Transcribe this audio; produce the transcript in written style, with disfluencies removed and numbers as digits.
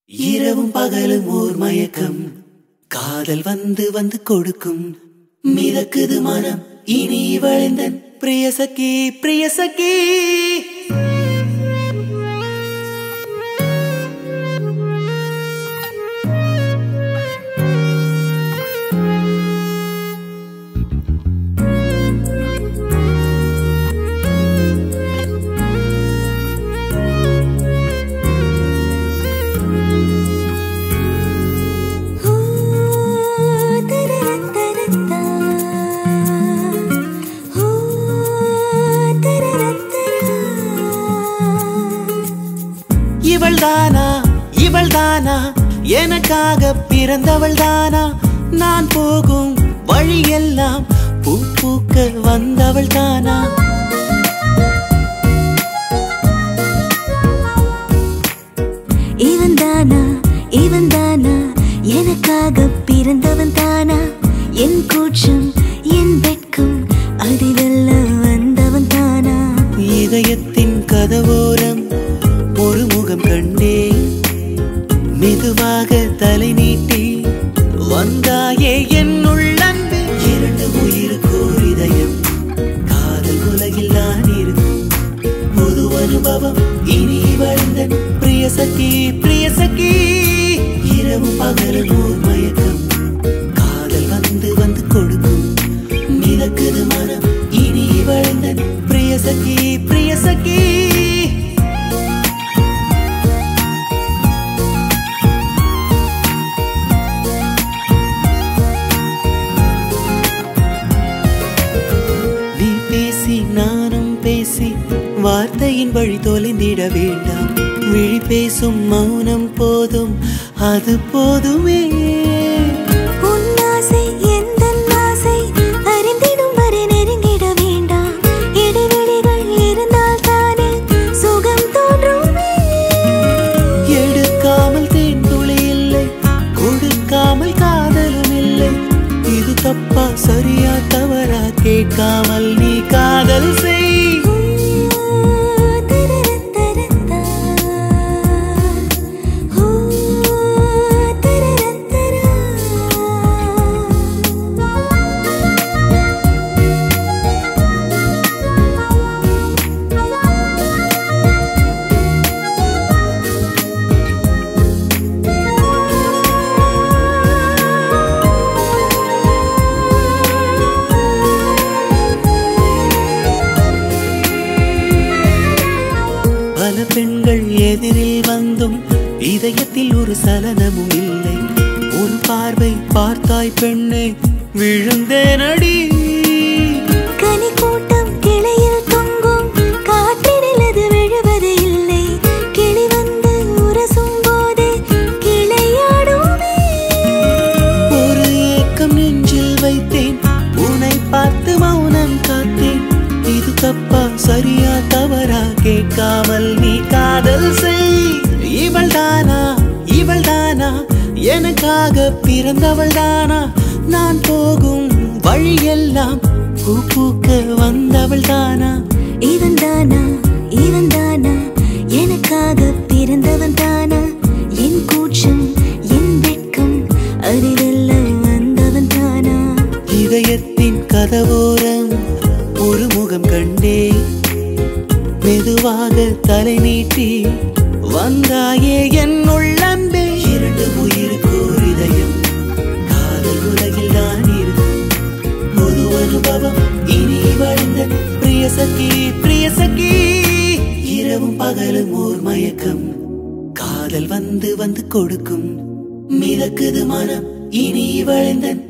இரவும் பகலும் ஓர் மயக்கம், காதல் வந்து வந்து கொடுக்கும். மிதக்குது மனம் இனி வளைந்தன் பிரியசகி பிரியசகி. இவள்தானா இவள்தானா எனக்காக பிறந்தவள்தானா? நான் போகும் வழியெல்லாம் பூ பூக்க வந்தவள்தானா? இவன்தானா இவன்தானா எனக்காக பிறந்தவன் தானா? என் கூச்சம் என் வெட்கம் அதை வெல்ல வந்தவன் தானா? இதயத்தின் கதவோரம் ஒரு முகம் கண்டே, மெதுவாக தலை நீட்டி வந்தாயே என் உள்ளன்பே. இரண்டு உயிருக்கோர் இதயம், காதல் உலகில் நான் இருக்கும் புது அனுபவம் இனி வளர்ந்தன் பிரியசகி பிரியசகி. இரவும் பகலும் ஓர் மயக்கம், காதல் வந்து வந்து கொடுக்கும். மிதக்குது மனம் இனி வளர்ந்தன் பிரியசகி பிரியசகி. நானும் பேசி வார்த்தையின் வழி தொலைந்திட வேண்டாம். விழி பேசும் மௌனம் போதும், அது போதுமே. உன்னாசை எந்தன் ஆசை அறிந்திடும் வரை நெருங்கிட வேண்டாம். இடைவெளிகள் இருந்தால் தானே சுகம் தோன்றுமே. எடுக்காமல் தேன்துளி இல்லை, கொடுக்காமல் காதலும் இல்லை. இது தப்பா சரியா தவறா கேட்காமல் நீ காதல் செய். பல பெண்கள் எதிரில் வந்தும் இதயத்தில் ஒரு சலனமும் இல்லை. ஒரு பார்வை பார்த்தாய் பெண்ணே, விழுந்தேனடி. கனி கூட்டம் கிளையில் தொங்கும், காற்றினில் அது விழுவது இல்லை. கிளி வந்து உரசும் போதே கிளையாடுமே. ஒரு ஏக்கம் நெஞ்சில் வைத்தேன், உன்னை பார்த்து மௌனம் காத்தேன். இது தப்பா சரியா தவறா கேட்காமல் நீ காதல் செய். இவள்தானா இவள்தானா எனக்காக பிறந்தவள்தானா? நான் போகும் வழியெல்லாம் பூ பூக்க வந்தவள்தானா? இவன்தானா இவன்தானா எனக்காக பிறந்தவன் தானா? என் கூச்சம் என் வெட்கம் அதை வெல்ல வந்தவன் தானா? இதயத்தின் கதவோரம் ஒரு முகம் கண்டே, மெதுவாக தலை நீட்டி வந்தாயே என் உள்ளன்பே. இரண்டு உயிருக்கோர் இதயம், காதல் உலகில் நான் இருக்கும் புது அனுபவம் இனி வளர்ந்தன் பிரியசகி பிரியசகி. இரவும் பகலும் ஓர் மயக்கம், காதல் வந்து வந்து கொடுக்கும். மிதக்குது மனம் இனி வளர்ந்தன்